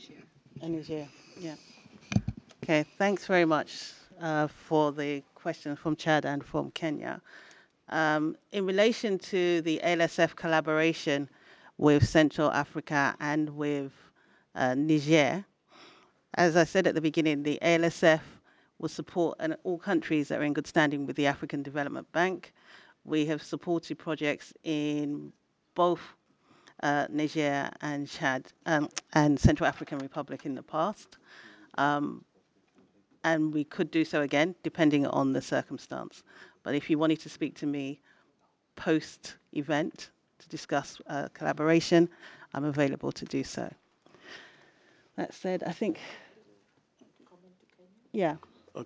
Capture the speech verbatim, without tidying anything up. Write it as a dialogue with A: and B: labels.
A: And Niger, yeah. Okay, thanks very much uh, for the question from Chad and from Kenya. Um, in relation to the A L S F collaboration with Central Africa and with uh, Niger, as I said at the beginning, the A L S F will support an, all countries that are in good standing with the African Development Bank. We have supported projects in both uh, Niger and Chad um, and Central African Republic in the past. Um, and we could do so again, depending on the circumstance. But if you wanted to speak to me post event to discuss uh, collaboration, I'm available to do so. That said, I think, yeah,